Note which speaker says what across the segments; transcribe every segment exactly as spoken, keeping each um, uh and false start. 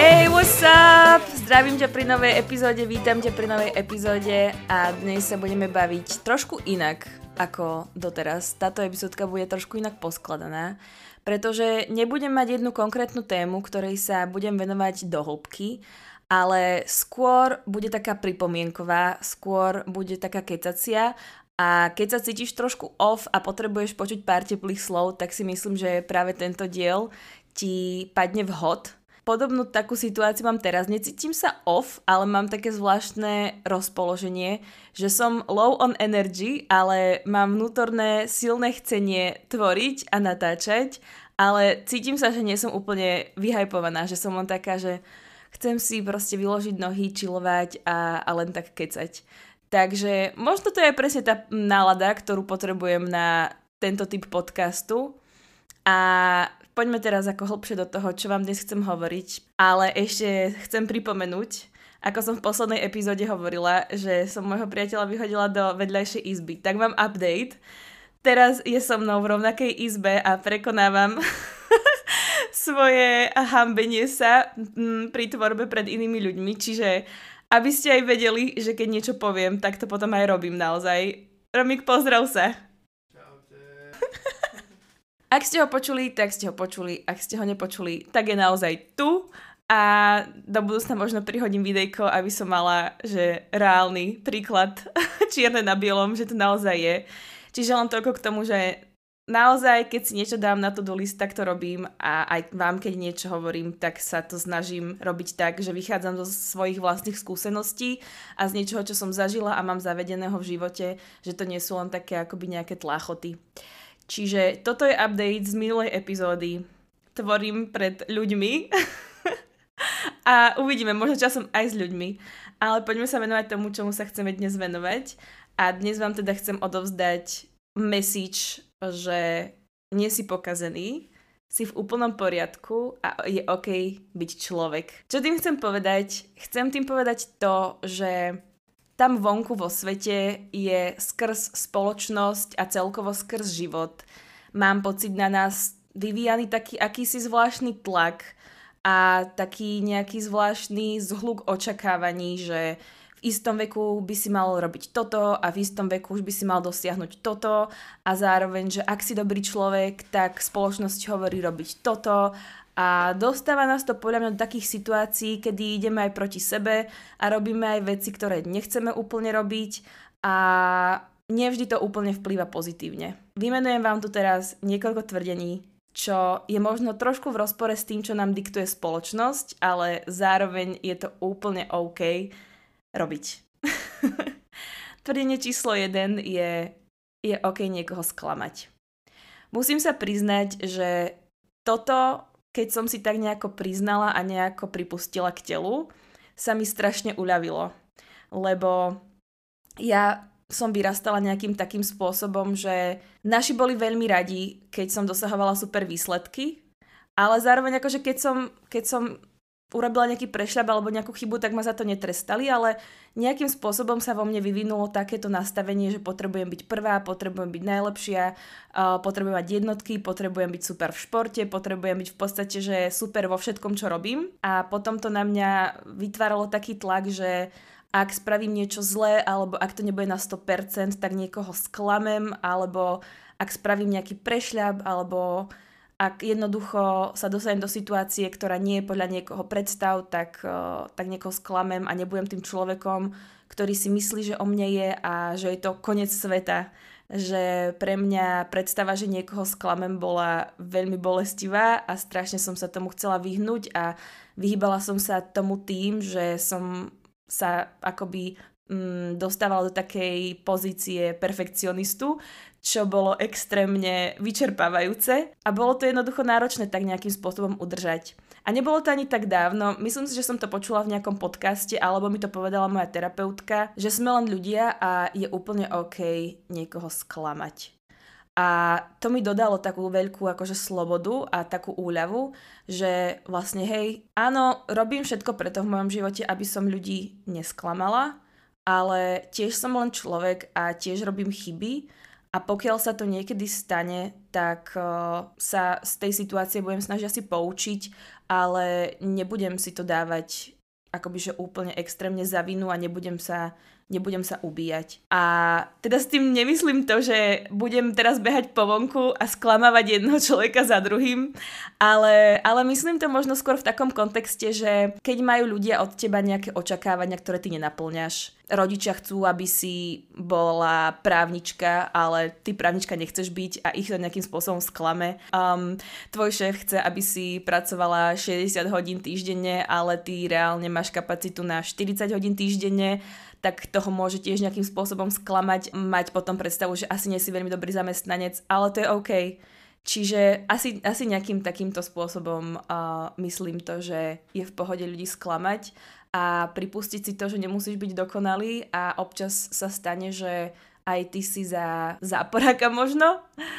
Speaker 1: Hey, what's up? Zdravím ťa pri novej epizóde, vítam ťa pri novej epizóde a dnes sa budeme baviť trošku inak ako doteraz. Táto epizódka bude trošku inak poskladaná, pretože nebudem mať jednu konkrétnu tému, ktorej sa budem venovať do hĺbky, ale skôr bude taká pripomienková, skôr bude taká kecacia a keď sa cítiš trošku off a potrebuješ počuť pár teplých slov, tak si myslím, že práve tento diel ti padne vhod. Podobnú takú situáciu mám teraz. Necítim sa off, ale mám také zvláštne rozpoloženie, že som low on energy, ale mám vnútorné silné chcenie tvoriť a natáčať, ale cítim sa, že nie som úplne vyhypovaná, že som len taká, že chcem si proste vyložiť nohy, chillovať a, a len tak kecať. Takže možno to je presne tá nálada, ktorú potrebujem na tento typ podcastu. A poďme teraz ako hlbšie do toho, čo vám dnes chcem hovoriť. Ale ešte chcem pripomenúť, ako som v poslednej epizóde hovorila, že som môjho priateľa vyhodila do vedľajšej izby. Tak mám update. Teraz je so mnou v rovnakej izbe a prekonávam svoje hambenie sa pri tvorbe pred inými ľuďmi. Čiže aby ste aj vedeli, že keď niečo poviem, tak to potom aj robím naozaj. Romik, pozdrav sa. Ak ste ho počuli, tak ste ho počuli. Ak ste ho nepočuli, tak je naozaj tu. A do budúcna možno prihodím videjko, aby som mala, že reálny príklad čierne na bielom, že to naozaj je. Čiže len toľko k tomu, že naozaj, keď si niečo dám na to do list, tak to robím. A aj vám, keď niečo hovorím, tak sa to snažím robiť tak, že vychádzam zo svojich vlastných skúseností a z niečoho, čo som zažila a mám zavedeného v živote, že to nie sú len také akoby nejaké tláchoty. Čiže toto je update z minulej epizódy. Tvorím pred ľuďmi a uvidíme, možno časom aj s ľuďmi. Ale poďme sa venovať tomu, čomu sa chceme dnes venovať. A dnes vám teda chcem odovzdať message, že nie si pokazený, si v úplnom poriadku a je OK byť človek. Čo tým chcem povedať? Chcem tým povedať to, že tam vonku vo svete je skrz spoločnosť a celkovo skrz život. Mám pocit na nás vyvíjaný taký akýsi zvláštny tlak a taký nejaký zvláštny zhluk očakávaní, že v istom veku by si mal robiť toto a v istom veku už by si mal dosiahnuť toto a zároveň, že ak si dobrý človek, tak spoločnosť hovorí robiť toto. A dostáva nás to podľa mňa do takých situácií, kedy ideme aj proti sebe a robíme aj veci, ktoré nechceme úplne robiť a nevždy to úplne vplýva pozitívne. Vymenujem vám tu teraz niekoľko tvrdení, čo je možno trošku v rozpore s tým, čo nám diktuje spoločnosť, ale zároveň je to úplne OK robiť. Tvrdenie číslo jeden je, je OK niekoho sklamať. Musím sa priznať, že toto, keď som si tak nejako priznala a nejako pripustila k telu, sa mi strašne uľavilo. Lebo ja som vyrastala nejakým takým spôsobom, že naši boli veľmi radi, keď som dosahovala super výsledky, ale zároveň akože keď som, keď som urobila nejaký prešľap alebo nejakú chybu, tak ma za to netrestali, ale nejakým spôsobom sa vo mne vyvinulo takéto nastavenie, že potrebujem byť prvá, potrebujem byť najlepšia, uh, potrebujem mať jednotky, potrebujem byť super v športe, potrebujem byť v podstate, že super vo všetkom, čo robím. A potom to na mňa vytváralo taký tlak, že ak spravím niečo zlé, alebo ak to nebude na sto percent, tak niekoho sklamem, alebo ak spravím nejaký prešľap, alebo ak jednoducho sa dostanem do situácie, ktorá nie je podľa niekoho predstav, tak, tak niekoho sklamem a nebudem tým človekom, ktorý si myslí, že o mne je a že je to koniec sveta. Že pre mňa predstava, že niekoho sklamem, bola veľmi bolestivá a strašne som sa tomu chcela vyhnúť a vyhýbala som sa tomu tým, že som sa akoby mm, dostávala do takej pozície perfekcionistu, čo bolo extrémne vyčerpávajúce a bolo to jednoducho náročné tak nejakým spôsobom udržať. A nebolo to ani tak dávno, myslím si, že som to počula v nejakom podcaste alebo mi to povedala moja terapeutka, že sme len ľudia a je úplne OK niekoho sklamať. A to mi dodalo takú veľkú akože slobodu a takú úľavu, že vlastne hej, áno, robím všetko preto v mojom živote, aby som ľudí nesklamala, ale tiež som len človek a tiež robím chyby A pokiaľ sa to niekedy stane, tak uh, sa z tej situácie budem snažiť asi poučiť, ale nebudem si to dávať akoby, že úplne extrémne za vinu a nebudem sa nebudem sa ubíjať. A teda s tým nemyslím to, že budem teraz behať po vonku a sklamávať jedného človeka za druhým, ale, ale myslím to možno skôr v takom kontexte, že keď majú ľudia od teba nejaké očakávania, ktoré ty nenaplňaš, rodičia chcú, aby si bola právnička, ale ty právnička nechceš byť a ich to nejakým spôsobom sklame. Um, tvoj šéf chce, aby si pracovala šesťdesiat hodín týždenne, ale ty reálne máš kapacitu na štyridsať hodín týždenne, tak toho môže tiež nejakým spôsobom sklamať, mať potom predstavu, že asi nie si veľmi dobrý zamestnanec, ale to je OK. Čiže asi, asi nejakým takýmto spôsobom uh, myslím to, že je v pohode ľudí sklamať a pripustiť si to, že nemusíš byť dokonalý a občas sa stane, že aj ty si za záporáka možno.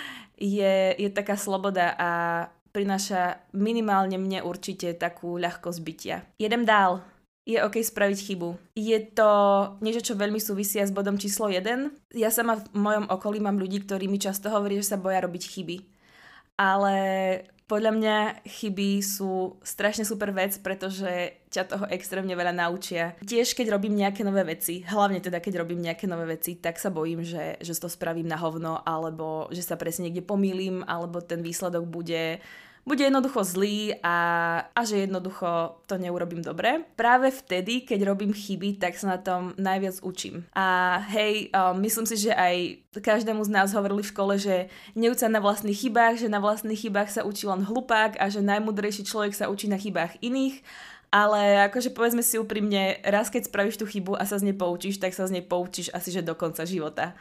Speaker 1: Je, je taká sloboda a prináša minimálne mne určite takú ľahkosť bytia. Jedem dál. Je OK spraviť chybu. Je to niečo, čo veľmi súvisia s bodom číslo jeden. Ja sama v mojom okolí mám ľudí, ktorí mi často hovorí, že sa boja robiť chyby. Ale podľa mňa chyby sú strašne super vec, pretože ťa toho extrémne veľa naučia. Tiež keď robím nejaké nové veci, hlavne teda keď robím nejaké nové veci, tak sa bojím, že, že to spravím na hovno, alebo že sa presne niekde pomýlim, alebo ten výsledok bude... bude jednoducho zlý a, a že jednoducho to neurobím dobre. Práve vtedy, keď robím chyby, tak sa na tom najviac učím. A hej, um, myslím si, že aj každému z nás hovorili v škole, že neuč sa na vlastných chybách, že na vlastných chybách sa učí len hlupák a že najmudrejší človek sa učí na chybách iných. Ale akože povedzme si úprimne, raz keď spravíš tú chybu a sa z nej poučíš, tak sa z nej poučíš asi že do konca života.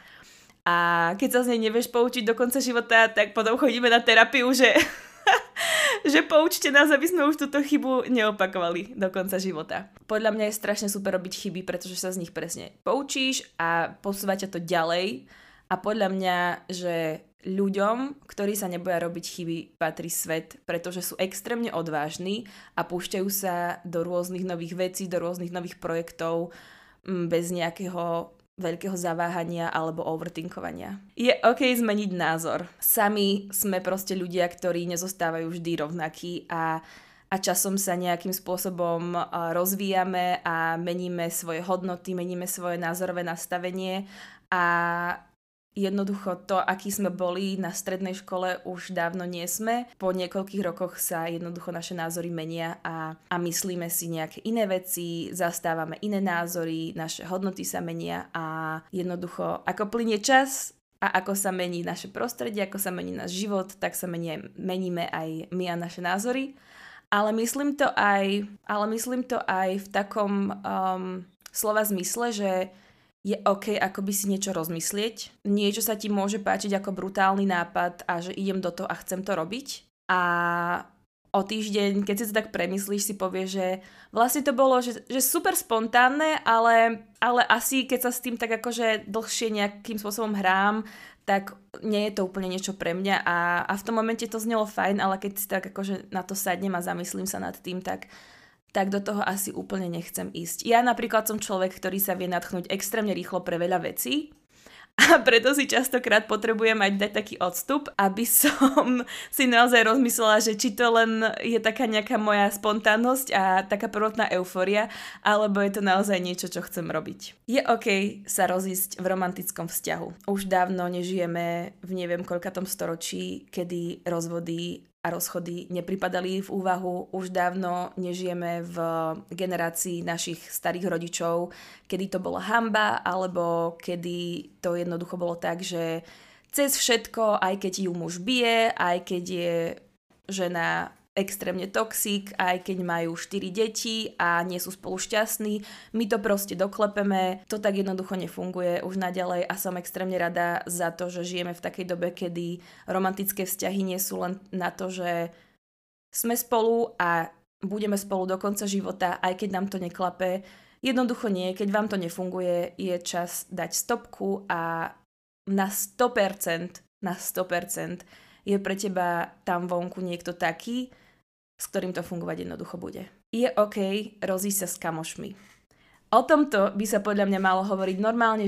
Speaker 1: A keď sa z nej nevieš poučiť do konca života, tak potom chodíme na terapiu, že... že poučte nás, aby sme už túto chybu neopakovali do konca života. Podľa mňa je strašne super robiť chyby, pretože sa z nich presne poučíš a posúva ťa to ďalej. A podľa mňa, že ľuďom, ktorí sa neboja robiť chyby, patrí svet, pretože sú extrémne odvážni a púšťajú sa do rôznych nových vecí, do rôznych nových projektov bez nejakého veľkého zaváhania alebo overthinkovania. Je OK zmeniť názor. Sami sme proste ľudia, ktorí nezostávajú vždy rovnakí a, a časom sa nejakým spôsobom rozvíjame a meníme svoje hodnoty, meníme svoje názorové nastavenie a jednoducho to, aký sme boli na strednej škole, už dávno nie sme. Po niekoľkých rokoch sa jednoducho naše názory menia a, a myslíme si nejaké iné veci, zastávame iné názory, naše hodnoty sa menia a jednoducho ako plynie čas a ako sa mení naše prostredie, ako sa mení náš život, tak sa mení, meníme aj my a naše názory. Ale myslím to aj, ale myslím to aj v takom um, slova zmysle, že je OK akoby si niečo rozmyslieť. Niečo sa ti môže páčiť ako brutálny nápad a že idem do toho a chcem to robiť. A o týždeň, keď si to tak premyslíš, si povieš, že vlastne to bolo že, že super spontánne, ale, ale asi keď sa s tým tak akože dlhšie nejakým spôsobom hrám, tak nie je to úplne niečo pre mňa a, a v tom momente to znelo fajn, ale keď si tak akože na to sadnem a zamyslím sa nad tým, tak tak do toho asi úplne nechcem ísť. Ja napríklad som človek, ktorý sa vie nadchnúť extrémne rýchlo pre veľa vecí a preto si častokrát potrebujem aj dať taký odstup, aby som si naozaj rozmyslela, že či to len je taká nejaká moja spontánnosť a taká prvotná eufória, alebo je to naozaj niečo, čo chcem robiť. Je OK sa rozísť v romantickom vzťahu. Už dávno nežijeme v neviem koľkatom storočí, kedy rozvody a rozchody nepripadali v úvahu. Už dávno nežijeme v generácii našich starých rodičov, kedy to bola hanba, alebo kedy to jednoducho bolo tak, že cez všetko, aj keď ju muž bije, aj keď je žena extrémne toxik, aj keď majú štyri deti a nie sú spolu šťastní. My to proste doklepeme. To tak jednoducho nefunguje už naďalej a som extrémne rada za to, že žijeme v takej dobe, kedy romantické vzťahy nie sú len na to, že sme spolu a budeme spolu do konca života, aj keď nám to neklape. Jednoducho nie, keď vám to nefunguje, je čas dať stopku a na sto percent, na sto percent je pre teba tam vonku niekto taký, s ktorým to fungovať jednoducho bude. Je OK rozísť sa s kamošmi. O tomto by sa podľa mňa malo hovoriť normálne, že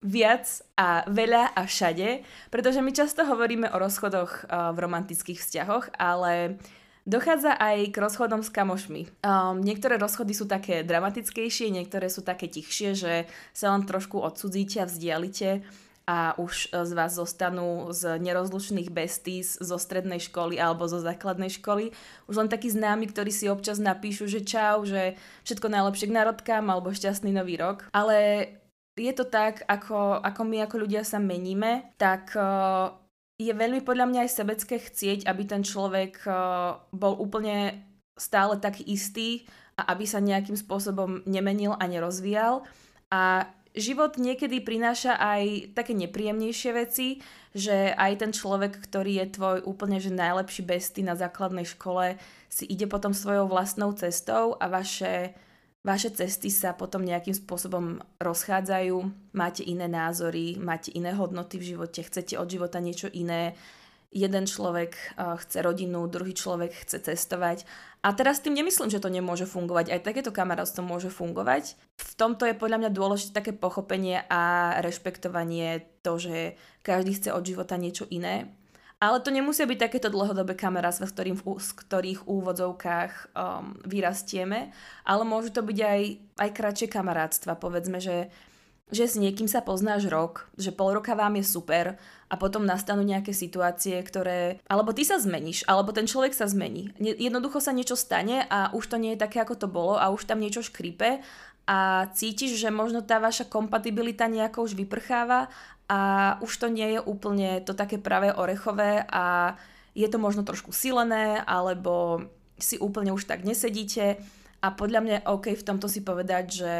Speaker 1: viac a veľa a všade, pretože my často hovoríme o rozchodoch uh, v romantických vzťahoch, ale dochádza aj k rozchodom s kamošmi. Um, niektoré rozchody sú také dramatickejšie, niektoré sú také tichšie, že sa len trošku odsudzíte a vzdialite a už z vás zostanú z nerozlučných besties zo strednej školy alebo zo základnej školy. Už len takí známi, ktorí si občas napíšu, že čau, že všetko najlepšie k narodkám alebo šťastný nový rok. Ale je to tak, ako, ako my ako ľudia sa meníme, tak uh, je veľmi podľa mňa aj sebecké chcieť, aby ten človek uh, bol úplne stále taký istý a aby sa nejakým spôsobom nemenil a nerozvíjal. A život niekedy prináša aj také nepríjemnejšie veci, že aj ten človek, ktorý je tvoj úplne že najlepší bestie na základnej škole, si ide potom svojou vlastnou cestou a vaše Vaše cesty sa potom nejakým spôsobom rozchádzajú, máte iné názory, máte iné hodnoty v živote, chcete od života niečo iné. Jeden človek uh, chce rodinu, druhý človek chce cestovať. A teraz tým nemyslím, že to nemôže fungovať. Aj takéto kamarátstvo môže fungovať. V tomto je podľa mňa dôležité také pochopenie a rešpektovanie to, že každý chce od života niečo iné. Ale to nemusia byť takéto dlhodobé kamarátstva, s, ktorým, s ktorých úvodzovkách um, vyrastieme, ale môžu to byť aj, aj kratšie kamarátstva. Povedzme, že, že s niekým sa poznáš rok, že pol roka vám je super a potom nastanú nejaké situácie, ktoré... Alebo ty sa zmeníš, alebo ten človek sa zmení. Jednoducho sa niečo stane a už to nie je také, ako to bolo a už tam niečo škripe a cítiš, že možno tá vaša kompatibilita nejako už vyprcháva a už to nie je úplne to také pravé orechové a je to možno trošku silené, alebo si úplne už tak nesedíte a podľa mňa je OK v tomto si povedať, že,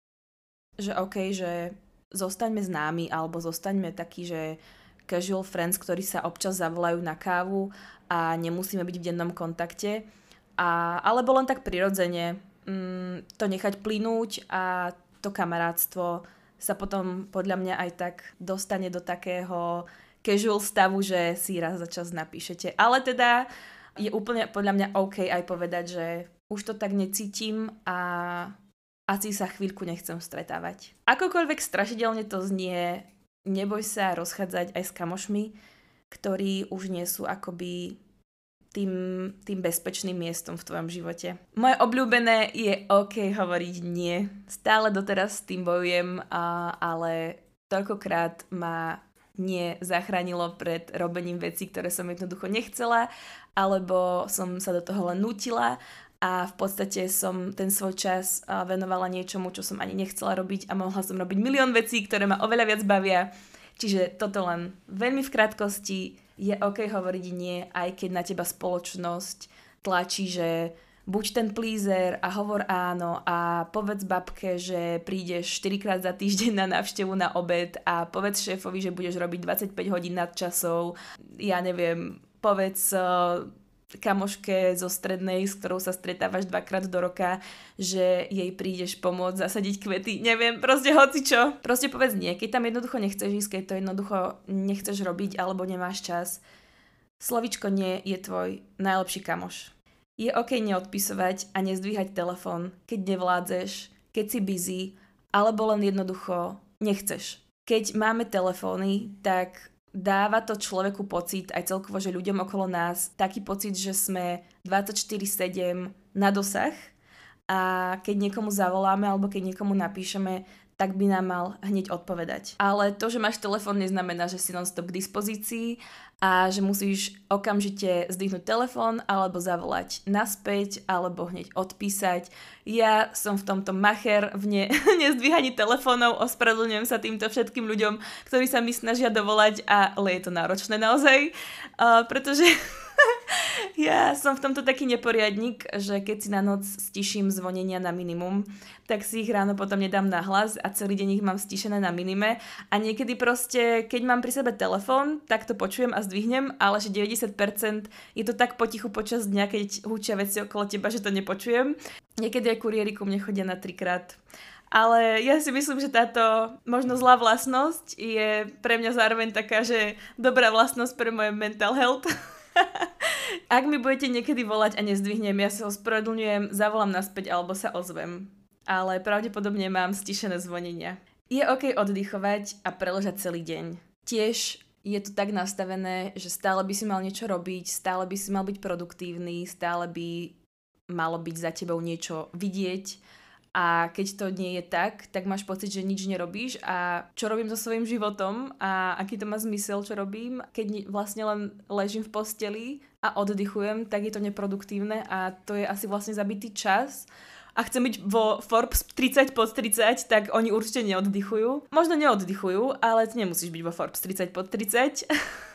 Speaker 1: že OK, že zostaňme známi alebo zostaňme takí, že casual friends, ktorí sa občas zavolajú na kávu a nemusíme byť v dennom kontakte, a, alebo len tak prirodzene mm, to nechať plynúť a to kamarátstvo sa potom podľa mňa aj tak dostane do takého casual stavu, že si raz za čas napíšete. Ale teda je úplne podľa mňa OK aj povedať, že už to tak necítim a asi sa chvíľku nechcem stretávať. Akokoľvek strašidelne to znie, neboj sa rozchádzať aj s kamošmi, ktorí už nie sú akoby tým, tým bezpečným miestom v tvojom živote. Moje obľúbené je OK hovoriť nie. Stále doteraz s tým bojujem, a, ale toľkokrát ma nie zachránilo pred robením vecí, ktoré som jednoducho nechcela, alebo som sa do toho len nútila a v podstate som ten svoj čas venovala niečomu, čo som ani nechcela robiť a mohla som robiť milión vecí, ktoré ma oveľa viac bavia. Čiže toto len veľmi v krátkosti. Je OK hovoriť nie, aj keď na teba spoločnosť tlačí, že buď ten pleaser a hovor áno a povedz babke, že prídeš štyrikrát za týždeň na návštevu na obed a povedz šéfovi, že budeš robiť dvadsaťpäť hodín nadčasov. Ja neviem, povedz uh, kamoške zo strednej, s ktorou sa stretávaš dvakrát do roka, že jej prídeš pomôcť zasadiť kvety. Neviem, proste hocičo. Proste povedz nie, keď tam jednoducho nechceš ísť, keď to jednoducho nechceš robiť alebo nemáš čas. Slovičko nie je tvoj najlepší kamoš. Je OK neodpisovať a nezdvíhať telefón, keď nevládzeš, keď si busy, alebo len jednoducho nechceš. Keď máme telefóny, tak dáva to človeku pocit, aj celkovo, že ľuďom okolo nás, taký pocit, že sme dvadsaťštyri sedem na dosah a keď niekomu zavoláme alebo keď niekomu napíšeme, tak by nám mal hneď odpovedať. Ale to, že máš telefón, neznamená, že si non-stop k dispozícii a že musíš okamžite zdvihnúť telefón alebo zavolať naspäť alebo hneď odpísať. Ja som v tomto macher v ne- nezdvíhaní telefónov, ospravedlňujem sa týmto všetkým ľuďom, ktorí sa mi snažia dovolať, ale je to náročné naozaj, uh, pretože ja som v tomto taký neporiadnik, že keď si na noc stiším zvonenia na minimum, tak si ich ráno potom nedám na hlas a celý deň ich mám stišené na minime a niekedy proste, keď mám pri sebe telefón, tak to počujem a zdvihnem, ale že deväťdesiat percent je to tak potichu počas dňa, keď húčia veci okolo teba, že to nepočujem. Niekedy aj kuriéri ku mne chodia na trikrát. Ale ja si myslím, že táto možno zlá vlastnosť je pre mňa zároveň taká, že dobrá vlastnosť pre moje mental health. Ak mi budete niekedy volať a nezdvihnem, ja sa ospravedlňujem, zavolám naspäť alebo sa ozvem. Ale pravdepodobne mám stišené zvonenia. Je OK oddychovať a preležať celý deň. Tiež je to tak nastavené, že stále by si mal niečo robiť, stále by si mal byť produktívny, stále by malo byť za tebou niečo vidieť a keď to nie je tak, tak máš pocit, že nič nerobíš a čo robím so svojím životom a aký to má zmysel, čo robím, keď vlastne len ležím v posteli a oddychujem, tak je to neproduktívne a to je asi vlastne zabitý čas. A chcem byť vo Forbes tridsať pod tridsať, tak oni určite neoddychujú. Možno neoddychujú, ale ty nemusíš byť vo Forbes tridsať pod tridsať.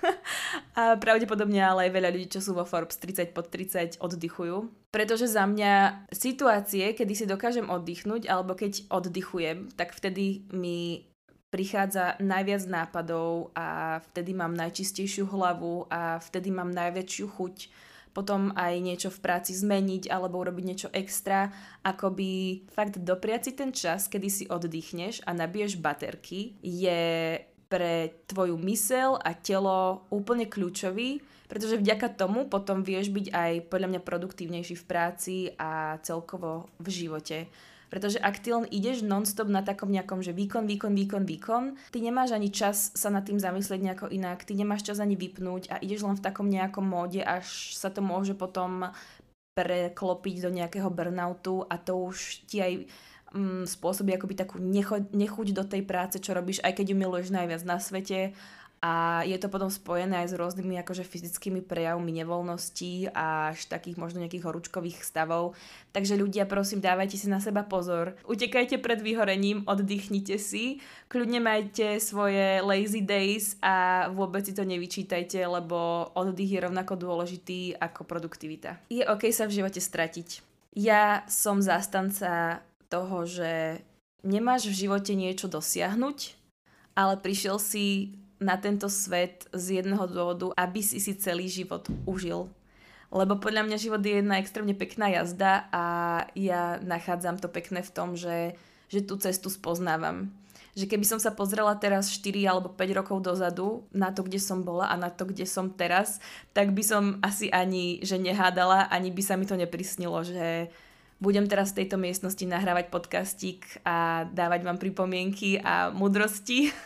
Speaker 1: A pravdepodobne ale aj veľa ľudí, čo sú vo Forbes tridsať pod tridsať, oddychujú. Pretože za mňa situácie, kedy si dokážem oddychnúť, alebo keď oddychujem, tak vtedy mi prichádza najviac nápadov a vtedy mám najčistejšiu hlavu a vtedy mám najväčšiu chuť potom aj niečo v práci zmeniť alebo urobiť niečo extra, akoby fakt dopriať si ten čas, kedy si oddychneš a nabiješ baterky, je pre tvoju myseľ a telo úplne kľúčový, pretože vďaka tomu potom vieš byť aj podľa mňa produktívnejší v práci a celkovo v živote. Pretože ak ty len ideš non-stop na takom nejakom, že výkon, výkon, výkon, výkon, ty nemáš ani čas sa nad tým zamyslieť nejako inak, ty nemáš čas ani vypnúť a ideš len v takom nejakom móde, až sa to môže potom preklopiť do nejakého burnoutu a to už ti aj mm, spôsobí akoby takú necho- nechuť do tej práce, čo robíš, aj keď ju miluješ najviac na svete. A je to potom spojené aj s rôznymi akože fyzickými prejavmi nevoľností a až takých možno nejakých horúčkových stavov. Takže ľudia, prosím, dávajte si na seba pozor. Utekajte pred vyhorením, oddychnite si, kľudne majte svoje lazy days a vôbec si to nevyčítajte, lebo oddych je rovnako dôležitý ako produktivita. Je OK sa v živote stratiť. Ja som zástanca toho, že nemáš v živote niečo dosiahnuť, ale prišiel si na tento svet z jedného dôvodu, aby si si celý život užil. Lebo podľa mňa život je jedna extrémne pekná jazda a ja nachádzam to pekné v tom, že, že tú cestu spoznávam. Že keby som sa pozrela teraz štyri alebo päť rokov dozadu na to, kde som bola a na to, kde som teraz, tak by som asi ani že nehádala, ani by sa mi to neprisnilo, že budem teraz v tejto miestnosti nahrávať podcastík a dávať vám pripomienky a múdrosti.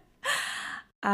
Speaker 1: A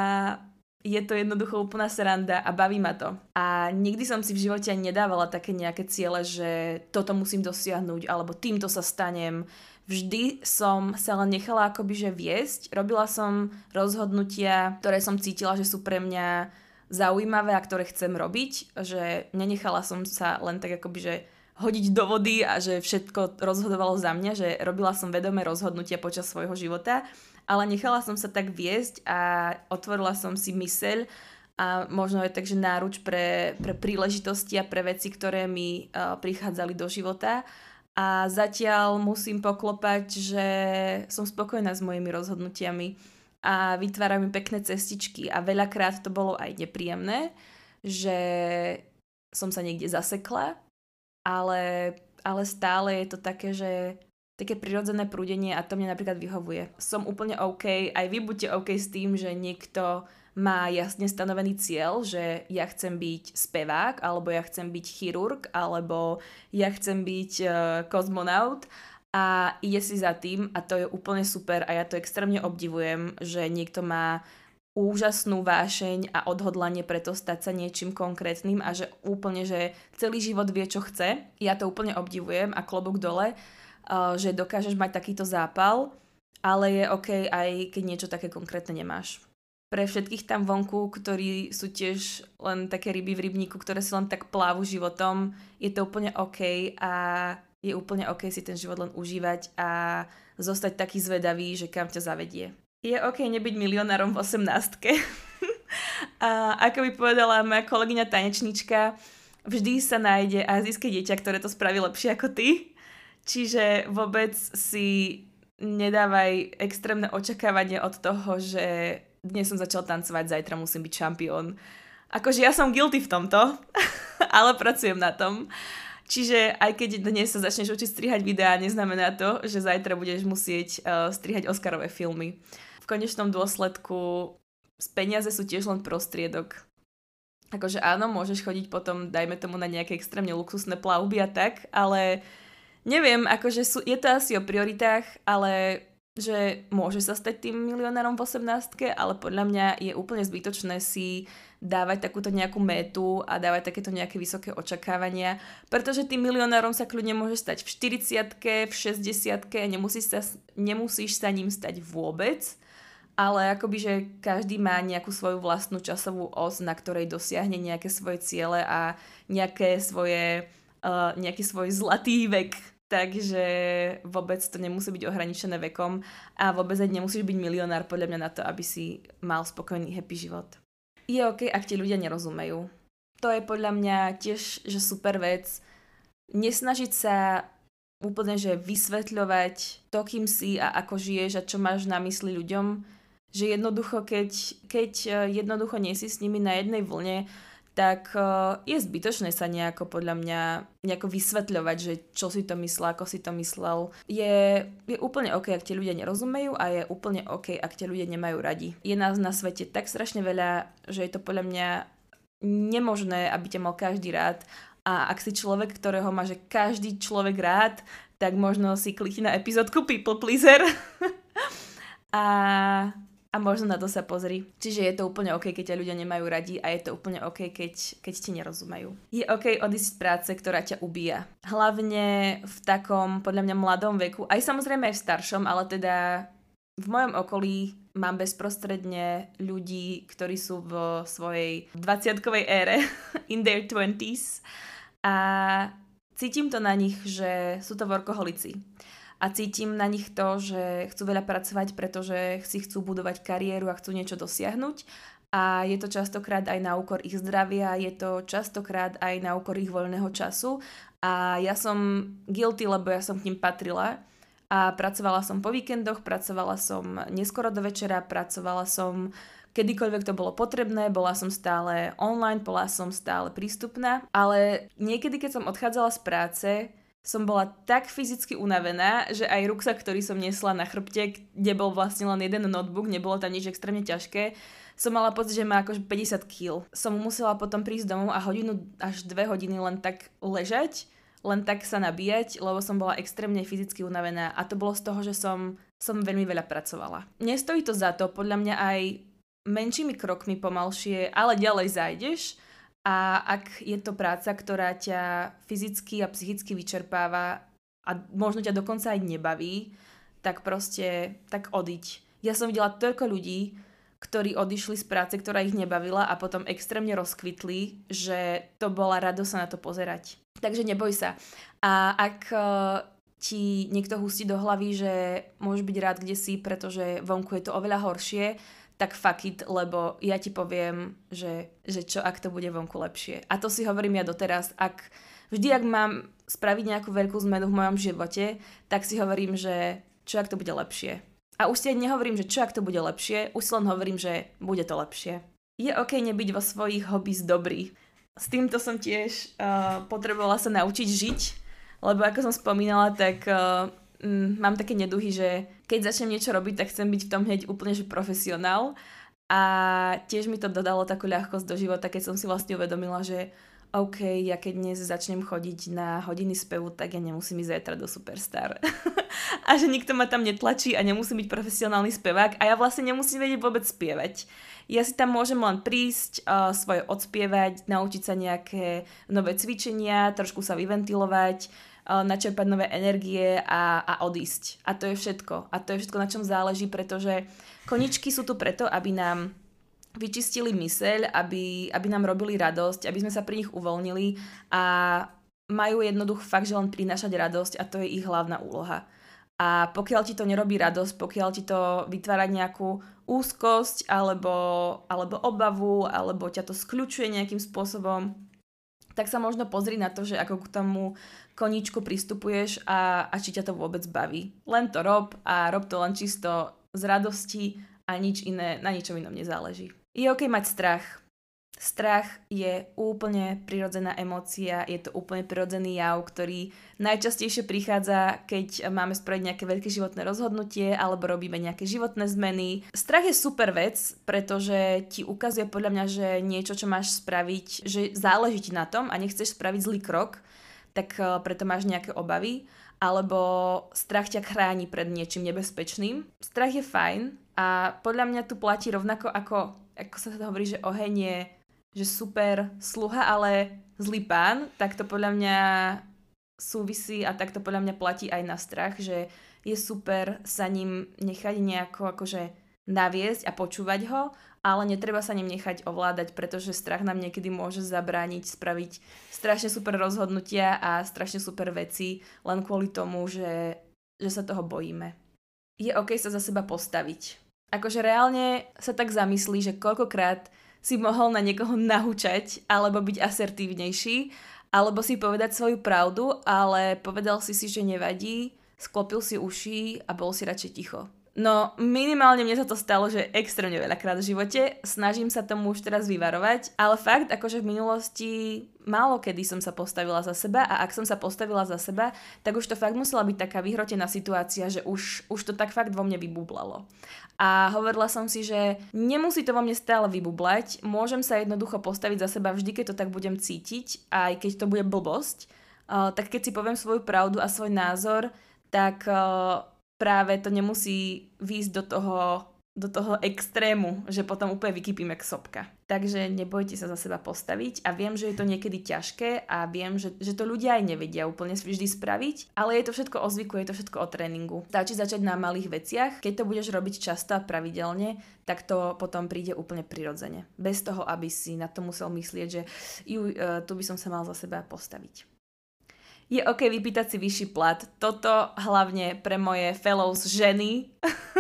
Speaker 1: je to jednoducho úplná sranda a baví ma to. A nikdy som si v živote ani nedávala také nejaké ciele, že toto musím dosiahnuť alebo týmto sa stanem. Vždy som sa len nechala akoby že viesť. Robila som rozhodnutia, ktoré som cítila, že sú pre mňa zaujímavé a ktoré chcem robiť. Že nenechala som sa len tak akoby že hodiť do vody a že všetko rozhodovalo za mňa, že robila som vedomé rozhodnutia počas svojho života, ale nechala som sa tak viesť a otvorila som si myseľ a možno je takže náruč pre, pre príležitosti a pre veci, ktoré mi uh, prichádzali do života. A zatiaľ musím poklopať, že som spokojná s mojimi rozhodnutiami a vytváram mi pekné cestičky a veľakrát to bolo aj nepríjemné, že som sa niekde zasekla, ale, ale stále je to také, že také prirodzené prúdenie a to mne napríklad vyhovuje. Som úplne OK, aj vy buďte OK s tým, že niekto má jasne stanovený cieľ, že ja chcem byť spevák, alebo ja chcem byť chirurg, alebo ja chcem byť uh, kozmonaut a ide si za tým a to je úplne super a ja to extrémne obdivujem, že niekto má úžasnú vášeň a odhodlanie preto stať sa niečím konkrétnym a že úplne, že celý život vie, čo chce. Ja to úplne obdivujem a klobúk dole, že dokážeš mať takýto zápal, ale je OK aj keď niečo také konkrétne nemáš. Pre všetkých tam vonku, ktorí sú tiež len také ryby v rybníku, ktoré si len tak plávu životom, je to úplne OK a je úplne OK si ten život len užívať a zostať taký zvedavý, že kam ťa zavedie. Je OK nebyť milionárom v osemnástke. A ako by povedala moja kolegyňa tanečnička, vždy sa nájde azijské dieťa, ktoré to spraví lepšie ako ty. Čiže vôbec si nedávaj extrémne očakávanie od toho, že dnes som začal tancovať, zajtra musím byť šampión. Akože ja som guilty v tomto, ale pracujem na tom. Čiže aj keď dnes sa začneš učiť strihať videá, neznamená to, že zajtra budeš musieť uh, strihať Oscarové filmy. V konečnom dôsledku peniaze sú tiež len prostriedok. Akože áno, môžeš chodiť potom, dajme tomu, na nejaké extrémne luxusné plavby a tak, ale neviem, akože sú, je to asi o prioritách, ale že môže sa stať tým milionárom v osemnástke, ale podľa mňa je úplne zbytočné si dávať takúto nejakú métu a dávať takéto nejaké vysoké očakávania, pretože tým milionárom sa kľudne môže stať v štyridsiatke, v šesťdesiatke, nemusíš sa, nemusíš sa ním stať vôbec, ale akoby, že každý má nejakú svoju vlastnú časovú os, na ktorej dosiahne nejaké svoje ciele a nejaké svoje, uh, nejaký svoj zlatý vek. Takže vôbec to nemusí byť ohraničené vekom a vôbec aj nemusíš byť milionár podľa mňa na to, aby si mal spokojný, happy život. Je ok, ak ti ľudia nerozumejú. To je podľa mňa tiež že super vec. Nesnažiť sa úplne že vysvetľovať to, kým si a ako žiješ a čo máš na mysli ľuďom. Že jednoducho, keď, keď jednoducho nie si s nimi na jednej vlne, tak je zbytočné sa nejako podľa mňa nejako vysvetľovať, že čo si to myslel, ako si to myslel. Je, je úplne ok, ak tie ľudia nerozumejú a je úplne ok, ak tie ľudia nemajú radi. Je nás na svete tak strašne veľa, že je to podľa mňa nemožné, aby ťa mal každý rád. A ak si človek, ktorého má že každý človek rád, tak možno si klikni na epizódku People Pleaser. a... A možno na to sa pozri. Čiže je to úplne OK, keď ťa ľudia nemajú radi a je to úplne OK, keď, keď ti nerozumejú. Je OK odísť z práce, ktorá ťa ubíja. Hlavne v takom, podľa mňa, mladom veku. Aj samozrejme aj v staršom, ale teda v mojom okolí mám bezprostredne ľudí, ktorí sú v svojej dvadsiatkovej ére, in their twenties. A cítim to na nich, že sú to workoholici. A cítim na nich to, že chcú veľa pracovať, pretože si chcú budovať kariéru a chcú niečo dosiahnuť. A je to častokrát aj na úkor ich zdravia, je to častokrát aj na úkor ich voľného času. A ja som guilty, lebo ja som k ním patrila. A pracovala som po víkendoch, pracovala som neskoro do večera, pracovala som kedykoľvek to bolo potrebné, bola som stále online, bola som stále prístupná. Ale niekedy, keď som odchádzala z práce, som bola tak fyzicky unavená, že aj ruksak, ktorý som niesla na chrbte, kde bol vlastne len jeden notebook, nebolo tam nič extrémne ťažké, som mala pocit, že má akože päťdesiat kíl. Som musela potom prísť domov a hodinu až dve hodiny len tak ležať, len tak sa nabíjať, lebo som bola extrémne fyzicky unavená a to bolo z toho, že som, som veľmi veľa pracovala. Nestojí to za to, podľa mňa aj menšími krokmi pomalšie, ale ďalej zájdeš. A ak je to práca, ktorá ťa fyzicky a psychicky vyčerpáva a možno ťa dokonca aj nebaví, tak proste, tak odiť. Ja som videla toľko ľudí, ktorí odišli z práce, ktorá ich nebavila a potom extrémne rozkvitli, že to bola radosť sa na to pozerať. Takže neboj sa. A ak ti niekto hustí do hlavy, že môžeš byť rád, kde si, pretože vonku je to oveľa horšie, tak fuck it, lebo ja ti poviem, že, že čo, ak to bude vonku lepšie. A to si hovorím ja doteraz, ak vždy, ak mám spraviť nejakú veľkú zmenu v mojom živote, tak si hovorím, že čo, ak to bude lepšie. A už si aj nehovorím, že čo, ak to bude lepšie, už si len hovorím, že bude to lepšie. Je OK nebyť vo svojich hobbies dobrý. S týmto som tiež uh, potrebovala sa naučiť žiť, lebo ako som spomínala, tak... Uh, Mm, mám také neduhy, že keď začnem niečo robiť, tak chcem byť v tom hneď úplne že profesionál a tiež mi to dodalo takú ľahkosť do života, keď som si vlastne uvedomila, že OK, ja keď dnes začnem chodiť na hodiny spevu, tak ja nemusím ísť zajtra do Superstar. A že nikto ma tam netlačí a nemusím byť profesionálny spevák a ja vlastne nemusím vedieť vôbec spievať. Ja si tam môžem len prísť, uh, svoje odspievať, naučiť sa nejaké nové cvičenia, trošku sa vyventilovať, načerpať nové energie a, a odísť. A to je všetko. A to je všetko, na čom záleží, pretože koničky sú tu preto, aby nám vyčistili myseľ, aby, aby nám robili radosť, aby sme sa pri nich uvoľnili a majú jednoducho fakt, že len prinášať radosť a to je ich hlavná úloha. A pokiaľ ti to nerobí radosť, pokiaľ ti to vytvára nejakú úzkosť alebo, alebo obavu, alebo ťa to skľučuje nejakým spôsobom, tak sa možno pozri na to, že ako k tomu koníčku pristupuješ a, a či ťa to vôbec baví. Len to rob a rob to len čisto z radosti a nič iné, na ničom inom nezáleží. Je OK mať strach. Strach je úplne prirodzená emócia, je to úplne prirodzený jav, ktorý najčastejšie prichádza, keď máme spraviť nejaké veľké životné rozhodnutie alebo robíme nejaké životné zmeny. Strach je super vec, pretože ti ukazuje podľa mňa, že niečo, čo máš spraviť, že záleží ti na tom a nechceš spraviť zlý krok, tak preto máš nejaké obavy. alebo strach ťa chráni pred niečím nebezpečným. Strach je fajn a podľa mňa tu platí rovnako ako, ako sa to hovorí, že oheň je že super sluha, ale zlý pán, tak to podľa mňa súvisí a tak to podľa mňa platí aj na strach, že je super sa ním nechať nejako akože naviesť a počúvať ho, ale netreba sa ním nechať ovládať, pretože strach nám niekedy môže zabrániť spraviť strašne super rozhodnutia a strašne super veci len kvôli tomu, že, že sa toho bojíme. Je OK sa za seba postaviť. Akože reálne sa tak zamyslí, že koľkokrát si mohol na niekoho nahúčať alebo byť asertívnejší, alebo si povedať svoju pravdu, ale povedal si si, že nevadí, sklopil si uši a bol si radšej ticho. No minimálne mne sa to stalo, že extrémne veľakrát v živote, snažím sa tomu už teraz vyvarovať, ale fakt akože v minulosti málo kedy som sa postavila za seba a ak som sa postavila za seba, tak už to fakt musela byť taká vyhrotená situácia, že už, už to tak fakt vo mne vybublalo. A hovorila som si, že nemusí to vo mne stále vybublať, môžem sa jednoducho postaviť za seba vždy, keď to tak budem cítiť, aj keď to bude blbosť, uh, tak keď si poviem svoju pravdu a svoj názor, tak uh, práve to nemusí výjsť do toho, do toho extrému, že potom úplne vykypím jak sopka. Takže nebojte sa za seba postaviť a viem, že je to niekedy ťažké a viem, že, že to ľudia aj nevedia úplne vždy spraviť, ale je to všetko o zvyku, je to všetko o tréningu. Stačí začať na malých veciach, keď to budeš robiť často a pravidelne, tak to potom príde úplne prirodzene. Bez toho, aby si na to musel myslieť, že ju, tu by som sa mal za seba postaviť. Je OK vypýtať si vyšší plat. Toto hlavne pre moje fellows ženy.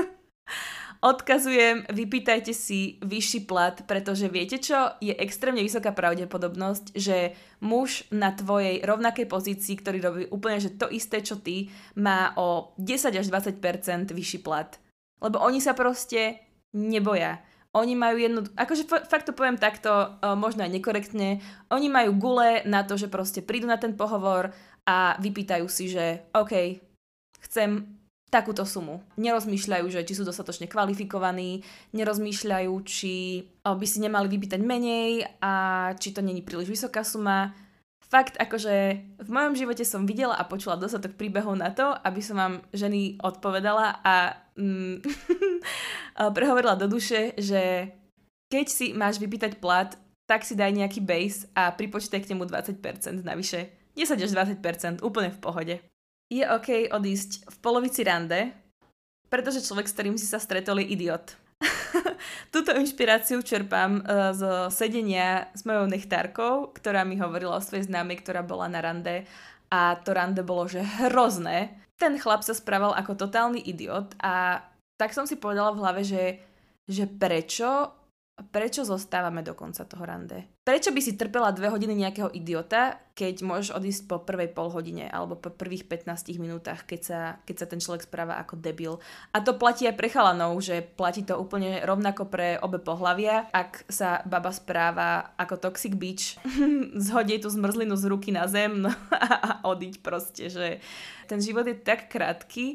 Speaker 1: Odkazujem, vypýtajte si vyšší plat, pretože viete čo? Je extrémne vysoká pravdepodobnosť, že muž na tvojej rovnakej pozícii, ktorý robí úplne že to isté, čo ty, má o desať až dvadsať percent vyšší plat. Lebo oni sa proste neboja. Oni majú jednu, akože fakt to poviem takto, možno aj nekorektne, oni majú gule na to, že proste prídu na ten pohovor a vypýtajú si, že OK, chcem takúto sumu. Nerozmýšľajú, že či sú dostatočne kvalifikovaní, nerozmýšľajú, či by si nemali vypýtať menej a či to není príliš vysoká suma. Fakt, akože v mojom živote som videla a počula dostatok príbehov na to, aby som vám ženy odpovedala a mm, prehovorila do duše, že keď si máš vypýtať plat, tak si daj nejaký base a pripočítaj k nemu dvadsať percent navyše. desať až dvadsať percent, úplne v pohode. Je OK odísť v polovici rande, pretože človek, s ktorým si sa stretol, je idiot. Túto inšpiráciu čerpám uh, z sedenia s mojou nechtárkou, ktorá mi hovorila o svojej známej, ktorá bola na rande a to rande bolo, že hrozné. Ten chlap sa správal ako totálny idiot a tak som si povedala v hlave, že, že prečo, prečo zostávame do konca toho rande? Prečo by si trpela dve hodiny nejakého idiota, keď môžeš odísť po prvej pol hodine alebo po prvých pätnástich minútach, keď sa, keď sa ten človek správa ako debil. A to platí aj pre chalanov, že platí to úplne rovnako pre obe pohlavia. Ak sa baba správa ako toxic bitch, zhodí tú zmrzlinu z ruky na zem no, a odiť proste, že ten život je tak krátky,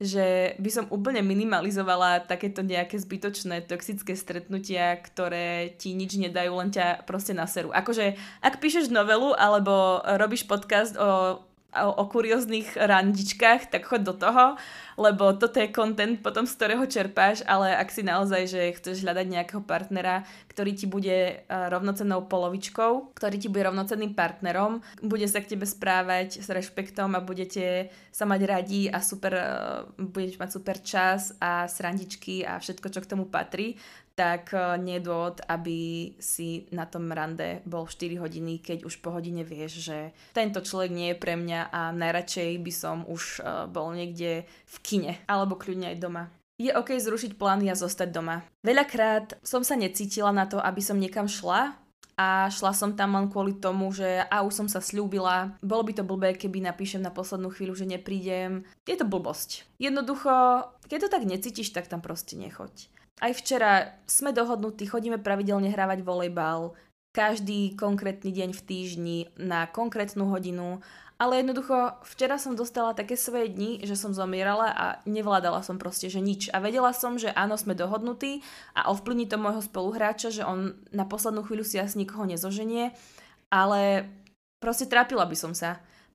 Speaker 1: že by som úplne minimalizovala takéto nejaké zbytočné toxické stretnutia, ktoré ti nič nedajú, len ťa proste naserú. Akože, ak píšeš novelu alebo robíš podcast o, o, o kurióznych randičkách, tak choď do toho, lebo toto je content potom, z ktorého čerpáš, ale ak si naozaj, že chceš hľadať nejakého partnera, ktorý ti bude rovnocennou polovičkou, ktorý ti bude rovnocenným partnerom, bude sa k tebe správať s rešpektom a budete sa mať radi a super, budete mať super čas a srandičky a všetko, čo k tomu patrí, tak nie je dôvod, aby si na tom rande bol štyri hodiny, keď už po hodine vieš, že tento človek nie je pre mňa a najradšej by som už bol niekde v kine, alebo kľudne aj doma. Je OK zrušiť plány a zostať doma. Veľakrát som sa necítila na to, aby som niekam šla a šla som tam len kvôli tomu, že a už som sa sľúbila, bolo by to blbé, keby napíšem na poslednú chvíľu, že neprídem. Je to blbosť. Jednoducho, keď to tak necítiš, tak tam proste nechoď. Aj včera sme dohodnutí, chodíme pravidelne hrávať volejbal, každý konkrétny deň v týždni na konkrétnu hodinu, ale jednoducho včera som dostala také svoje dni, že som zomierala a nevládala som proste, že nič. A vedela som, že áno, sme dohodnutí a ovplyvní to môjho spoluhráča, že on na poslednú chvíľu si asi nikoho nezoženie, ale proste trápila by som sa.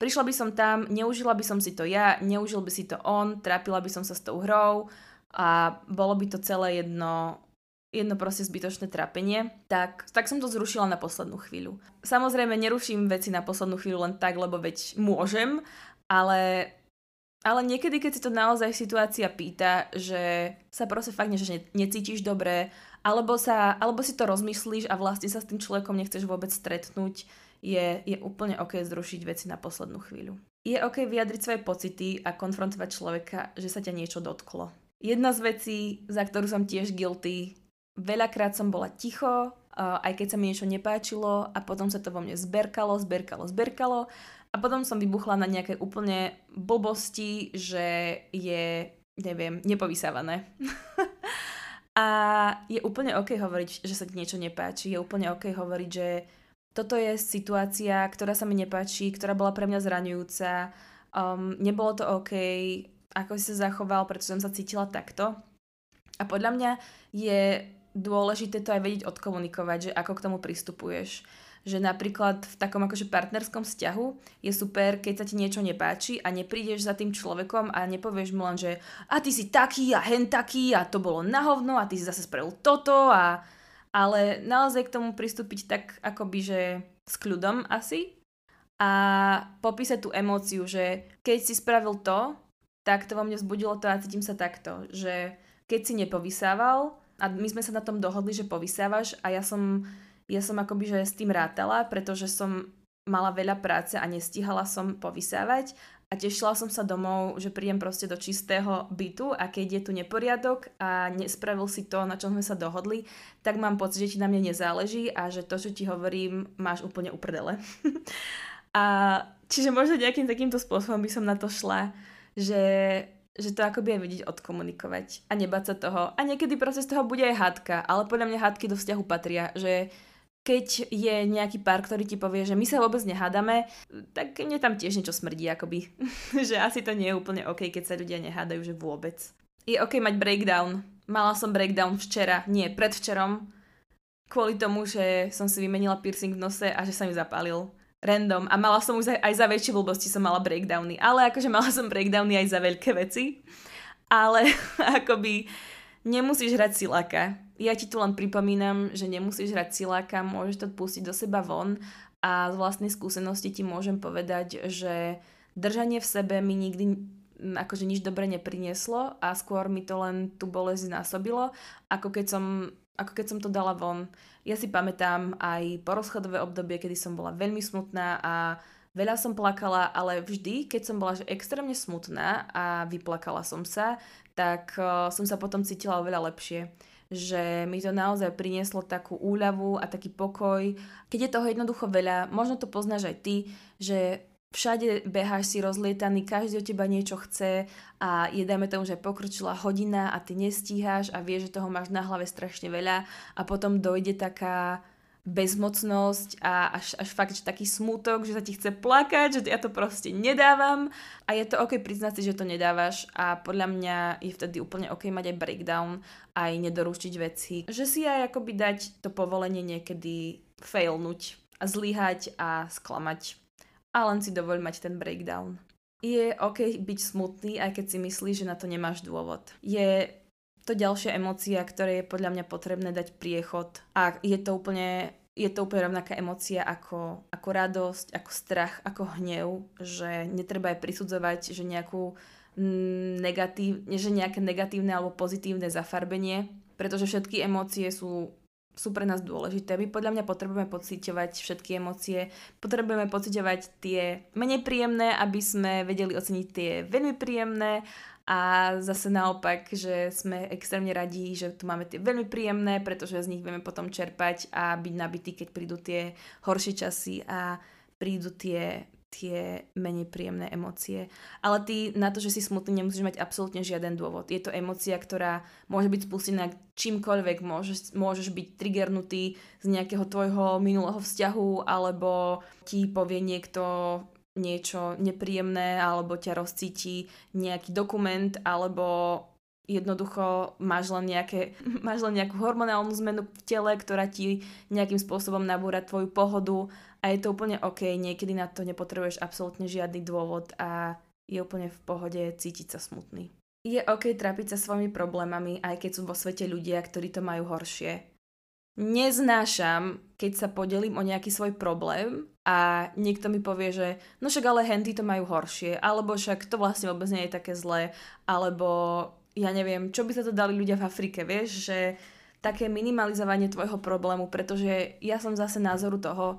Speaker 1: Prišla by som tam, neužila by som si to ja, neužil by si to on, trápila by som sa s tou hrou a bolo by to celé jedno, jedno proste zbytočné trápenie, tak, tak som to zrušila na poslednú chvíľu. Samozrejme, neruším veci na poslednú chvíľu len tak, lebo veď môžem, ale, ale niekedy, keď si to naozaj situácia pýta, že sa proste fakt že ne, necítiš dobre, alebo, sa, alebo si to rozmyslíš a vlastne sa s tým človekom nechceš vôbec stretnúť, je, je úplne OK zrušiť veci na poslednú chvíľu. Je OK vyjadriť svoje pocity a konfrontovať človeka, že sa ťa niečo dotklo. Jedna z vecí, za ktorú som tiež guilty, veľakrát som bola ticho, aj keď sa mi niečo nepáčilo a potom sa to vo mne zberkalo, zberkalo, zberkalo a potom som vybuchla na nejaké úplne blbosti, že je, neviem, nepovysávané. A je úplne OK hovoriť, že sa ti niečo nepáči, je úplne OK hovoriť, že toto je situácia, ktorá sa mi nepáči, ktorá bola pre mňa zraňujúca, um, nebolo to OK, ako si sa zachoval, pretože som sa cítila takto. A podľa mňa je dôležité to aj vedieť odkomunikovať, že ako k tomu pristupuješ. Že napríklad v takom akože partnerskom vzťahu je super, keď sa ti niečo nepáči a neprídeš za tým človekom a nepovieš mu len, že a ty si taký a hen taký a to bolo na hovno a ty si zase spravil toto a... Ale naozaj k tomu pristúpiť tak akoby, že s kľudom asi a popísať tú emóciu, že keď si spravil to, tak to vo mne vzbudilo to a cítim sa takto, že keď si nepovysával a my sme sa na tom dohodli, že povysávaš a ja som, ja som akoby, že s tým rátala, pretože som mala veľa práce a nestíhala som povysávať a tešila som sa domov, že prídem proste do čistého bytu a keď je tu neporiadok a nespravil si to, na čom sme sa dohodli, tak mám pocit, že ti na mne nezáleží a že to, čo ti hovorím, máš úplne uprdele. A čiže možno nejakým takýmto spôsobom by som na to šla, že, že to akoby aj vedieť odkomunikovať a nebať sa toho. A niekedy proste z toho bude aj hádka, ale podľa mňa hádky do vzťahu patria, že keď je nejaký pár, ktorý ti povie, že my sa vôbec nehádame, tak mne tam tiež niečo smrdí, akoby. Že asi to nie je úplne OK, keď sa ľudia nehádajú, že vôbec. Je OK mať breakdown. Mala som breakdown včera, nie predvčerom, kvôli tomu, že som si vymenila piercing v nose a že sa mi zapálil. Random. A mala som už aj za väčšie blbosti som mala breakdowny. Ale akože mala som breakdowny aj za veľké veci. Ale akoby nemusíš hrať siláka. Ja ti tu len pripomínam, že nemusíš hrať siláka, môžeš to pustiť do seba von a z vlastnej skúsenosti ti môžem povedať, že držanie v sebe mi nikdy akože nič dobre neprinieslo a skôr mi to len tú bolesť znásobilo, ako keď som, ako keď som to dala von. Ja si pamätám aj porozchodové obdobie, kedy som bola veľmi smutná a veľa som plakala, ale vždy, keď som bola že extrémne smutná a vyplakala som sa, tak uh, som sa potom cítila oveľa lepšie. Že mi to naozaj prinieslo takú úľavu a taký pokoj. Keď je toho jednoducho veľa, možno to poznáš aj ty, že všade beháš si rozlietaný, každý od teba niečo chce a je dajme tomu, že pokročila hodina a ty nestíhaš a vieš, že toho máš na hlave strašne veľa a potom dojde taká bezmocnosť a až, až fakt, že taký smútok, že sa ti chce plakať, že ja to proste nedávam a je to OK priznať si, že to nedávaš a podľa mňa je vtedy úplne OK mať aj breakdown, aj nedoručiť veci, že si aj akoby dať to povolenie niekedy failnúť a zlyhať a sklamať a len si dovoľ mať ten breakdown. Je OK byť smutný, aj keď si myslíš, že na to nemáš dôvod. Je to ďalšia emócia, ktoré je podľa mňa potrebné dať priechod a je to úplne, je to úplne rovnaká emócia ako, ako radosť, ako strach, ako hnev, že netreba aj prisudzovať, že, nejakú negatív, že nejaké negatívne alebo pozitívne zafarbenie, pretože všetky emócie sú, sú pre nás dôležité. My podľa mňa potrebujeme pociťovať všetky emócie, potrebujeme pociťovať tie menej príjemné, aby sme vedeli oceniť tie veľmi príjemné. A zase naopak, že sme extrémne radi, že tu máme tie veľmi príjemné, pretože z nich vieme potom čerpať a byť nabití, keď prídu tie horšie časy a prídu tie, tie menej príjemné emócie. Ale ty na to, že si smutný, nemusíš mať absolútne žiaden dôvod. Je to emócia, ktorá môže byť spustená čímkoľvek, môžeš, môžeš byť triggernutý z nejakého tvojho minulého vzťahu, alebo ti povie niekto niečo nepríjemné alebo ťa rozcíti nejaký dokument alebo jednoducho máš len, nejaké, máš len nejakú hormonálnu zmenu v tele, ktorá ti nejakým spôsobom nabúra tvoju pohodu a je to úplne OK, niekedy na to nepotrebuješ absolútne žiadny dôvod a je úplne v pohode cítiť sa smutný. Je OK trápiť sa svojimi problémami, aj keď sú vo svete ľudia, ktorí to majú horšie. Neznášam, keď sa podelím o nejaký svoj problém a niekto mi povie, že no však ale henty to majú horšie, alebo však to vlastne vôbec nie je také zlé, alebo ja neviem, čo by sa to dali ľudia v Afrike, vieš, že také minimalizovanie tvojho problému, pretože ja som zase názoru toho,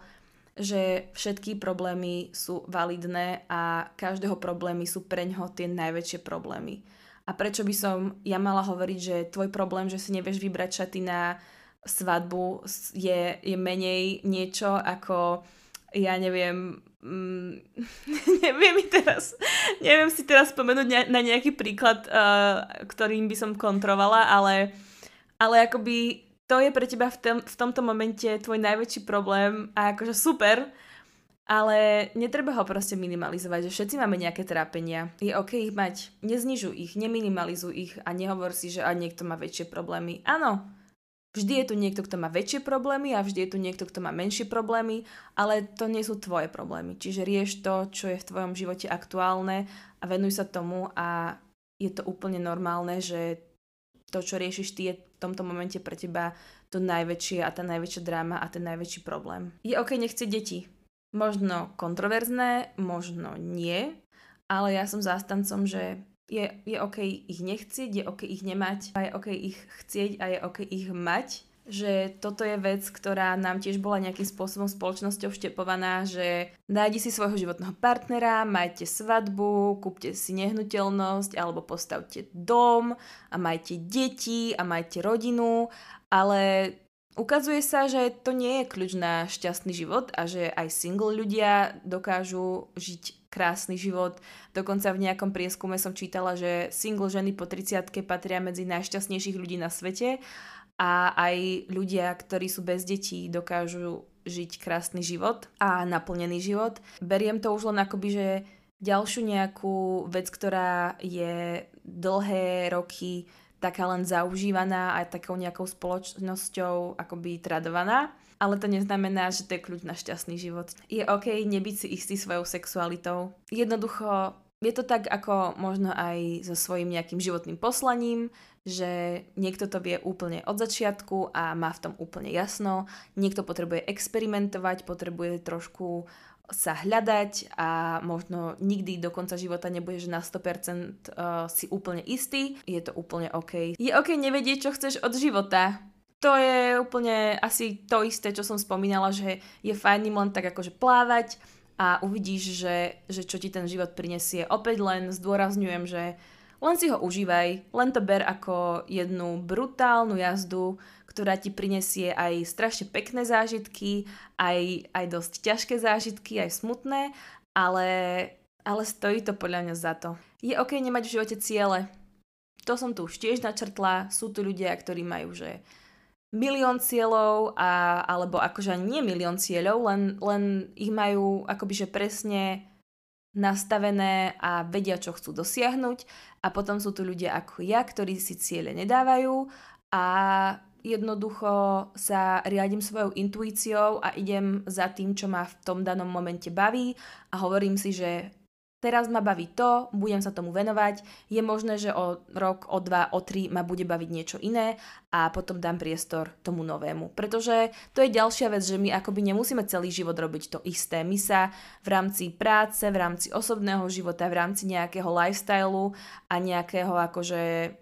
Speaker 1: že všetky problémy sú validné a každého problémy sú preňho tie najväčšie problémy. A prečo by som ja mala hovoriť, že tvoj problém, že si nevieš vybrať šaty na svadbu je, je menej niečo ako, ja neviem, mm, neviem mi teraz, neviem si teraz spomenúť ne, na nejaký príklad, uh, ktorým by som kontrovala, ale, ale akoby to je pre teba v, tom, v tomto momente tvoj najväčší problém a akože super, ale netreba ho proste minimalizovať, že všetci máme nejaké trápenia. Je OK ich mať, neznižuj ich, neminimalizuj ich a nehovor si, že a niekto má väčšie problémy. Áno, vždy je tu niekto, kto má väčšie problémy a vždy je tu niekto, kto má menšie problémy, ale to nie sú tvoje problémy. Čiže rieš to, čo je v tvojom živote aktuálne a venuj sa tomu a je to úplne normálne, že to, čo riešiš ty, je v tomto momente pre teba to najväčšie a tá najväčšia dráma a ten najväčší problém. Je OK nechcieť deti. Možno kontroverzné, možno nie, ale ja som zástancom, že Je, je OK ich nechcieť, je OK ich nemať, a je OK ich chcieť a je OK ich mať. Že toto je vec, ktorá nám tiež bola nejakým spôsobom spoločnosťou vštepovaná, že nájdi si svojho životného partnera, majte svadbu, kúpte si nehnuteľnosť alebo postavte dom a majte deti a majte rodinu, ale ukazuje sa, že to nie je kľúč na šťastný život a že aj single ľudia dokážu žiť krásny život. Dokonca v nejakom prieskume som čítala, že single ženy po tridsiatke patria medzi najšťastnejších ľudí na svete a aj ľudia, ktorí sú bez detí, dokážu žiť krásny život a naplnený život. Beriem to už len akoby, že ďalšiu nejakú vec, ktorá je dlhé roky taká len zaužívaná a takou nejakou spoločnosťou akoby tradovaná. Ale to neznamená, že to je kľúč na šťastný život. Je OK nebyť si istý svojou sexualitou. Jednoducho, je to tak ako možno aj so svojím nejakým životným poslaním, že niekto to vie úplne od začiatku a má v tom úplne jasno. Niekto potrebuje experimentovať, potrebuje trošku sa hľadať a možno nikdy do konca života nebudeš na sto percent uh, si úplne istý. Je to úplne OK. Je OK nevedieť, čo chceš od života. To je úplne asi to isté, čo som spomínala, že je fajn len tak akože plávať a uvidíš, že, že čo ti ten život prinesie. Opäť len zdôrazňujem, že len si ho užívaj, len to ber ako jednu brutálnu jazdu, ktorá ti prinesie aj strašne pekné zážitky, aj, aj dosť ťažké zážitky, aj smutné, ale, ale stojí to podľa mňa za to. Je OK nemať v živote ciele. To som tu už tiež načrtla. Sú tu ľudia, ktorí majú, že milión cieľov, a, alebo akože ani nie milión cieľov, len, len ich majú akoby, že presne nastavené a vedia, čo chcú dosiahnuť. A potom sú tu ľudia ako ja, ktorí si ciele nedávajú a jednoducho sa riadím svojou intuíciou a idem za tým, čo ma v tom danom momente baví a hovorím si, že teraz ma baví to, budem sa tomu venovať, je možné, že o rok, o dva, o tri ma bude baviť niečo iné a potom dám priestor tomu novému. Pretože to je ďalšia vec, že my akoby nemusíme celý život robiť to isté. My sa v rámci práce, v rámci osobného života, v rámci nejakého lifestylu a nejakého akože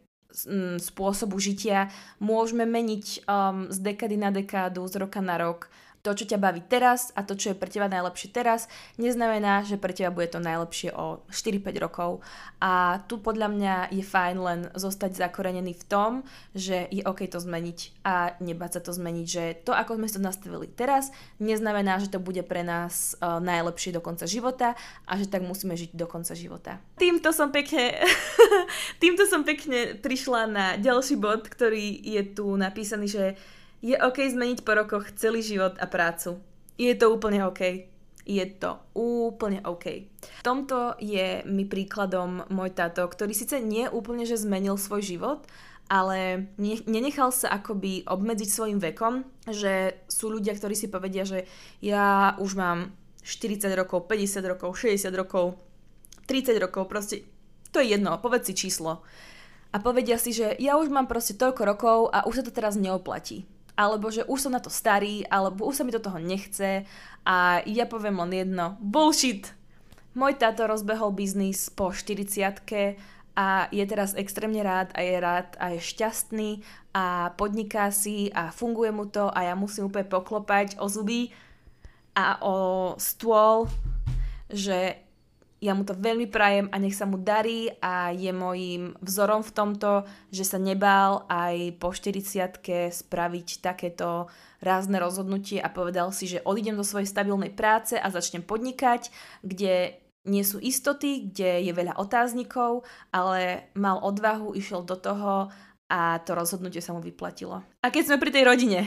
Speaker 1: spôsobu žitia môžeme meniť um, z dekady na dekádu, z roka na rok. To, čo ťa baví teraz a to, čo je pre teba najlepšie teraz, neznamená, že pre teba bude to najlepšie o štyri päť rokov. A tu podľa mňa je fajn len zostať zakorenený v tom, že je OK to zmeniť a nebáť sa to zmeniť, že to, ako sme to nastavili teraz, neznamená, že to bude pre nás uh, najlepšie do konca života a že tak musíme žiť do konca života. Týmto som pekne, týmto som pekne prišla na ďalší bod, ktorý je tu napísaný, že je OK zmeniť po rokoch celý život a prácu. Je to úplne OK. Je to úplne OK. V tomto je mi príkladom môj táto, ktorý síce nie úplne, že zmenil svoj život, ale nenechal sa akoby obmedziť svojim vekom, že sú ľudia, ktorí si povedia, že ja už mám štyridsať rokov, päťdesiat rokov, šesťdesiat rokov, tridsať rokov, proste to je jedno, povedz si číslo. A povedia si, že ja už mám proste toľko rokov a už sa to teraz neoplatí. Alebo že už som na to starý, alebo už sa mi do toho nechce a ja poviem len jedno, bullshit! Môj táto rozbehol biznis po štyridsiatke a je teraz extrémne rád a je rád a je šťastný a podniká si a funguje mu to a ja musím úplne poklopať o zuby a o stôl, že ja mu to veľmi prajem a nech sa mu darí a je mojím vzorom v tomto, že sa nebál aj po štyridsiatke spraviť takéto rázne rozhodnutie a povedal si, že odídem do svojej stabilnej práce a začnem podnikať, kde nie sú istoty, kde je veľa otáznikov, ale mal odvahu, išiel do toho a to rozhodnutie sa mu vyplatilo. A keď sme pri tej rodine,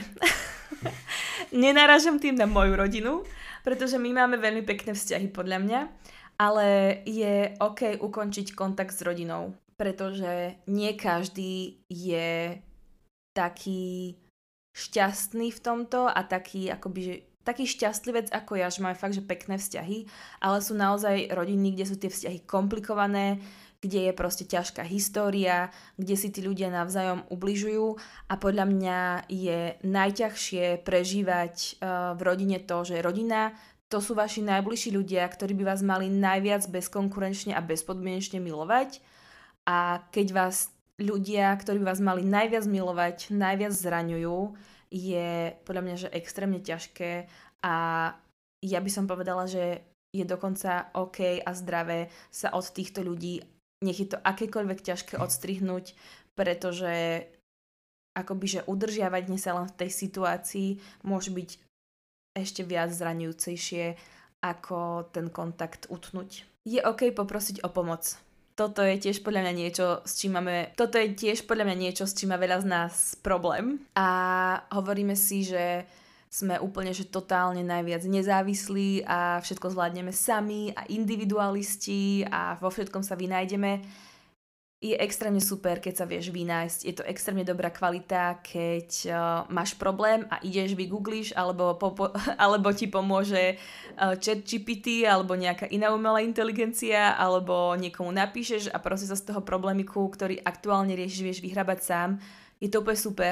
Speaker 1: nenarážam tým na moju rodinu, pretože my máme veľmi pekné vzťahy podľa mňa, ale je OK ukončiť kontakt s rodinou, pretože nie každý je taký šťastný v tomto a taký akoby, že taký šťastlivec ako ja, že máme fakt, že pekné vzťahy, ale sú naozaj rodiny, kde sú tie vzťahy komplikované, kde je proste ťažká história, kde si tí ľudia navzájom ubližujú a podľa mňa je najťažšie prežívať uh, v rodine to, že rodina to sú vaši najbližší ľudia, ktorí by vás mali najviac bezkonkurenčne a bezpodmienečne milovať a keď vás ľudia, ktorí by vás mali najviac milovať, najviac zraňujú, je podľa mňa, že extrémne ťažké a ja by som povedala, že je dokonca OK a zdravé sa od týchto ľudí, nech je to akékoľvek ťažké odstrihnúť, pretože akoby, že udržiavanie sa len v tej situácii môže byť ešte viac zraňujúcejšie ako ten kontakt utnúť. Je OK poprosiť o pomoc. Toto je tiež podľa mňa niečo, s čím máme, toto je tiež podľa mňa niečo, s čím má veľa z nás problém. A hovoríme si, že sme úplne, že totálne najviac nezávislí a všetko zvládneme sami a individualisti a vo všetkom sa vynájdeme. Je extrémne super, keď sa vieš vynájsť. Je to extrémne dobrá kvalita, keď uh, máš problém a ideš, vygoogliš, alebo, po, po, alebo ti pomôže uh, ChatGPT, alebo nejaká iná umelá inteligencia, alebo niekomu napíšeš a proste sa z toho problémiku, ktorý aktuálne riešiš, vieš vyhrabať sám. Je to úplne super,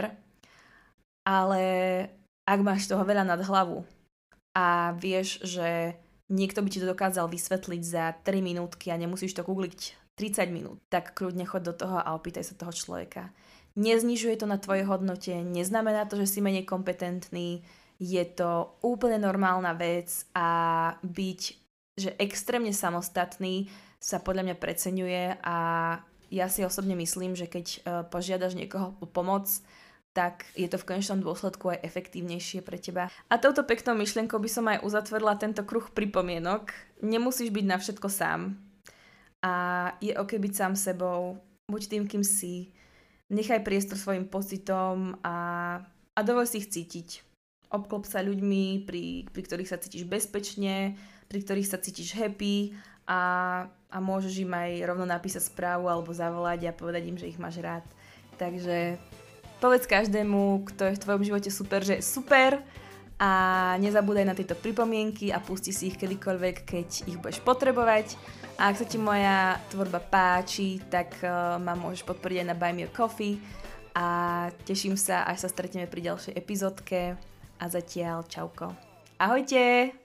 Speaker 1: ale ak máš toho veľa nad hlavu a vieš, že niekto by ti to dokázal vysvetliť za tri minútky a nemusíš to googliť tridsať minút, tak kľudne choď do toho a opýtaj sa toho človeka. Neznižuje to na tvojej hodnote, neznamená to, že si menej kompetentný, je to úplne normálna vec a byť, že extrémne samostatný sa podľa mňa preceňuje a ja si osobne myslím, že keď požiadaš niekoho o pomoc, tak je to v konečnom dôsledku aj efektívnejšie pre teba. A touto peknou myšlienkou by som aj uzatvorila tento kruh pripomienok. Nemusíš byť na všetko sám. A je OK byť sám sebou, buď tým, kým si, nechaj priestor svojim pocitom a, a dovol si ich cítiť. Obklop sa ľuďmi, pri, pri ktorých sa cítiš bezpečne, pri ktorých sa cítiš happy a, a môžeš im aj rovno napísať správu alebo zavolať a povedať im, že ich máš rád. Takže povedz každému, kto je v tvojom živote super, že je super a nezabúdaj na tieto pripomienky a pusti si ich kedykoľvek, keď ich budeš potrebovať. A ak sa ti moja tvorba páči, tak uh, ma môžeš podporiť aj na Buy Me a Coffee a teším sa, až sa stretneme pri ďalšej epizódke a zatiaľ čauko. Ahojte!